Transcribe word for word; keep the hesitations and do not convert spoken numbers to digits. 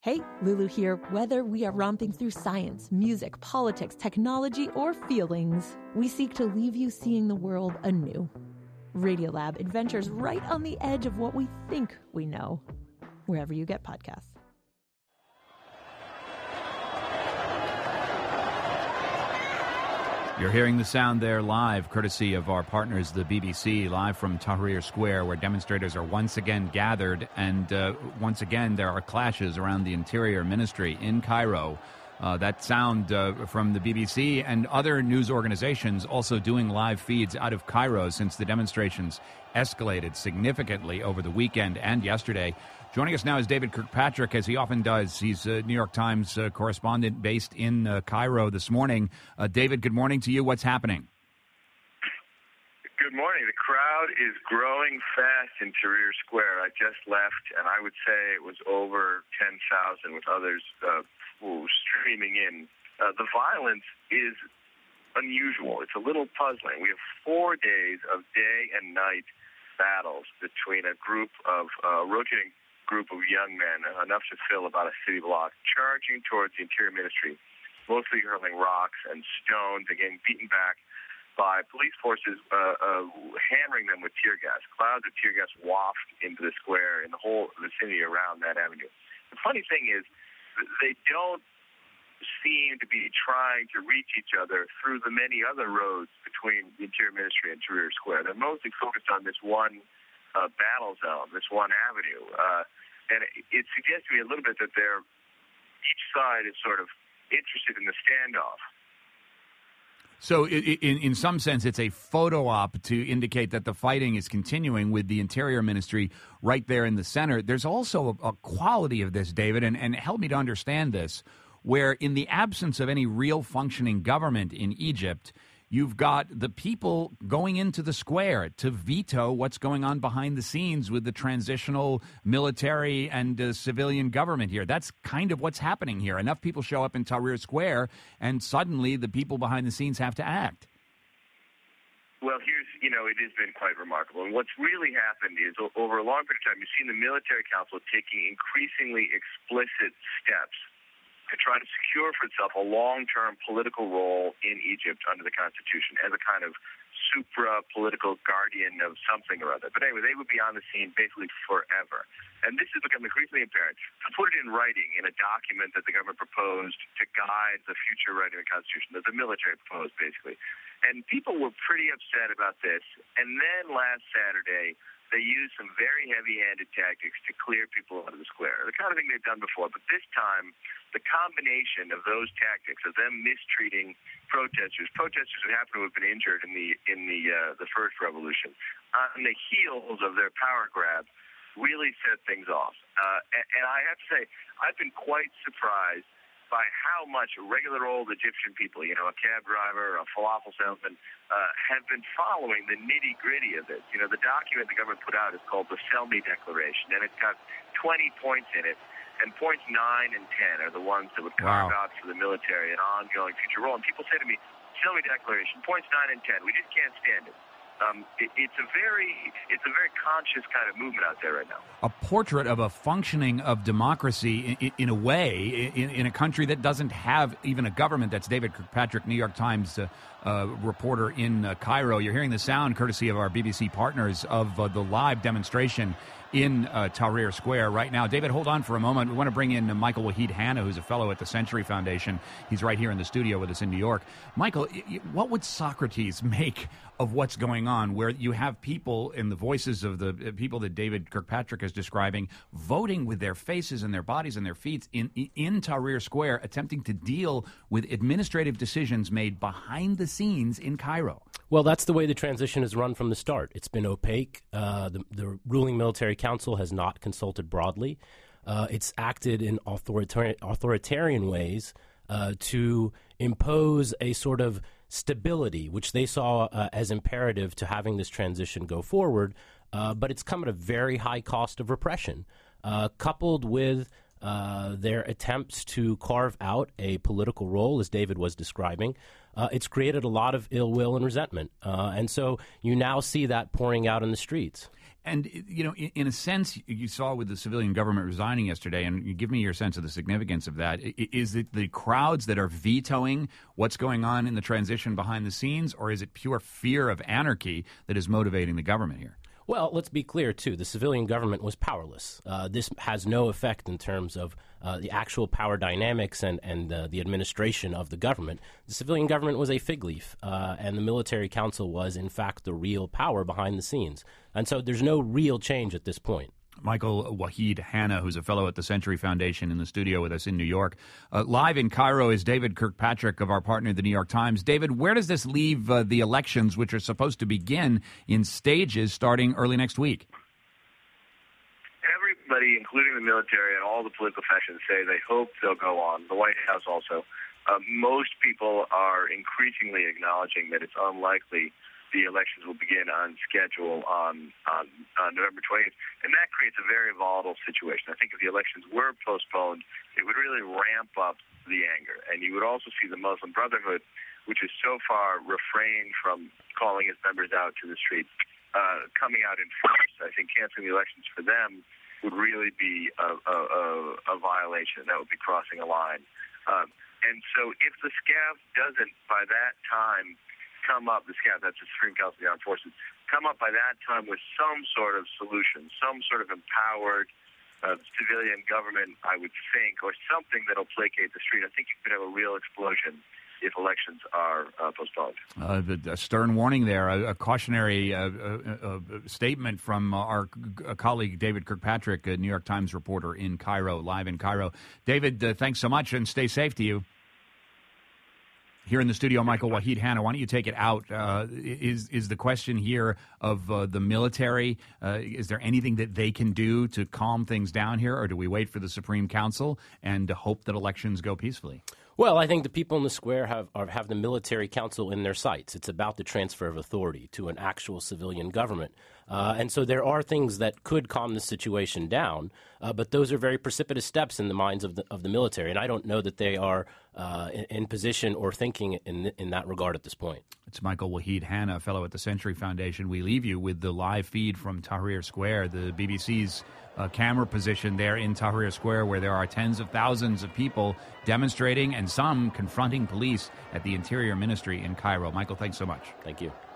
Hey, Lulu here. Whether we are romping through science, music, politics, technology, or feelings, we seek to leave you seeing the world anew. Radiolab adventures right on the edge of what we think we know, wherever you get podcasts. You're hearing the sound there live, courtesy of our partners, the B B C, live from Tahrir Square, where demonstrators are once again gathered, and uh, once again there are clashes around the Interior Ministry in Cairo. Uh, that sound uh, from the B B C and other news organizations also doing live feeds out of Cairo since the demonstrations escalated significantly over the weekend and yesterday. Joining us now is David Kirkpatrick, as he often does. He's a New York Times uh, correspondent based in uh, Cairo this morning. Uh, David, good morning to you. What's happening? Good morning. The crowd is growing fast in Tahrir Square. I just left, and I would say it was over ten thousand, with others uh, streaming in. Uh, the violence is unusual. It's a little puzzling. We have four days of day and night battles between a group of uh, rotating group of young men, enough to fill about a city block, charging towards the Interior Ministry, mostly hurling rocks and stones and getting beaten back by police forces, uh, uh, hammering them with tear gas. Clouds of tear gas waft into the square in the whole vicinity around that avenue. The funny thing is, they don't seem to be trying to reach each other through the many other roads between the Interior Ministry and Tahrir Square. They're mostly focused on this one uh, battle zone, this one avenue. Uh, and it, it suggests to me a little bit that they're, each side is sort of interested in the standoff. So in, in some sense, it's a photo op to indicate that the fighting is continuing with the Interior Ministry right there in the center. There's also a, a quality of this, David, and, and help me to understand this, where in the absence of any real functioning government in Egypt, you've got the people going into the square to veto what's going on behind the scenes with the transitional military and uh, civilian government here. That's kind of what's happening here. Enough people show up in Tahrir Square, and suddenly the people behind the scenes have to act. Well, here's, you know, it has been quite remarkable. And what's really happened is, over a long period of time, you've seen the military council taking increasingly explicit steps to try to secure for itself a long-term political role in Egypt under the Constitution as a kind of supra-political guardian of something or other. But anyway, they would be on the scene basically forever. And this has become increasingly apparent. To put it in writing in a document that the government proposed to guide the future writing of the Constitution, that the military proposed, basically. And people were pretty upset about this. And then last Saturday, they used some very heavy-handed tactics to clear people out of the square, the kind of thing they've done before. But this time, the combination of those tactics, of them mistreating protesters, protesters who happen to have been injured in the in the uh, the first revolution, on the heels of their power grab, really set things off. Uh, and, and I have to say, I've been quite surprised by how much regular old Egyptian people, you know, a cab driver, a falafel salesman, uh, have been following the nitty-gritty of this. You know, the document the government put out is called the Selmy Declaration, and it's got twenty points in it, and points nine and ten are the ones that would carve Wow. out for the military an ongoing future role. And people say to me, Selmy Declaration, points nine and ten, we just can't stand it. Um, it, it's a very, it's a very conscious kind of movement out there right now. A portrait of a functioning of democracy in, in a way, in, in a country that doesn't have even a government. That's David Kirkpatrick, New York Times uh, uh, reporter in uh, Cairo. You're hearing the sound, courtesy of our B B C partners, of uh, the live demonstration in uh, Tahrir Square right now. David, hold on for a moment. We want to bring in uh, Michael Wahid Hanna, who's a fellow at the Century Foundation. He's right here in the studio with us in New York. Michael, what would Socrates make of what's going on, where you have people in the voices of the people that David Kirkpatrick is describing voting with their faces and their bodies and their feet in, in Tahrir Square, attempting to deal with administrative decisions made behind the scenes in Cairo? Well, that's the way the transition has run from the start. It's been opaque. Uh, the, the ruling military council has not consulted broadly. Uh, it's acted in authoritarian, authoritarian ways uh, to impose a sort of stability, which they saw uh, as imperative to having this transition go forward. Uh, but it's come at a very high cost of repression, uh, coupled with uh, their attempts to carve out a political role, as David was describing, uh, it's created a lot of ill will and resentment. Uh, and so you now see that pouring out in the streets. And, you know, in, in a sense, you saw with the civilian government resigning yesterday, and you give me your sense of the significance of that. Is it the crowds that are vetoing what's going on in the transition behind the scenes, or is it pure fear of anarchy that is motivating the government here? Well, let's be clear, too. The civilian government was powerless. Uh, this has no effect in terms of uh, the actual power dynamics and, and uh, the administration of the government. The civilian government was a fig leaf, uh, and the military council was, in fact, the real power behind the scenes. And so there's no real change at this point. Michael Waheed Hanna, who's a fellow at the Century Foundation, in the studio with us in New York. Uh, live in Cairo is David Kirkpatrick of our partner, the New York Times. David, where does this leave uh, the elections, which are supposed to begin in stages starting early next week? Everybody, including the military and all the political factions, say they hope they'll go on. The White House also. Uh, most people are increasingly acknowledging that it's unlikely the elections will begin on schedule on, on, on November twentieth, and that creates a very volatile situation. I think if the elections were postponed, it would really ramp up the anger, and you would also see the Muslim Brotherhood, which has so far refrained from calling its members out to the street, uh, coming out in force. I think canceling the elections for them would really be a, a, a, a violation. That would be crossing a line. Um, and so if the S C A F doesn't, by that time, come up, the S C A F, that's the Supreme Council of the Armed Forces, come up by that time with some sort of solution, some sort of empowered uh, civilian government, I would think, or something that'll placate the street. I think you could have a real explosion if elections are uh, postponed. Uh, the, a stern warning there, a, a cautionary uh, uh, uh, statement from our uh, colleague David Kirkpatrick, a New York Times reporter in Cairo, live in Cairo. David, uh, thanks so much, and stay safe to you. Here in the studio, Michael Waheed Hanna, why don't you take it out? Uh, is is the question here of uh, the military, uh, is there anything that they can do to calm things down here, or do we wait for the Supreme Council and hope that elections go peacefully? Well, I think the people in the square have are, have the military council in their sights. It's about the transfer of authority to an actual civilian government. Uh, and so there are things that could calm the situation down, uh, but those are very precipitous steps in the minds of the of the military. And I don't know that they are uh, in, in position or thinking in in that regard at this point. It's Michael Waheed Hanna, fellow at the Century Foundation. We leave you with the live feed from Tahrir Square, the B B C's uh, camera position there in Tahrir Square, where there are tens of thousands of people demonstrating and some confronting police at the Interior Ministry in Cairo. Michael, thanks so much. Thank you.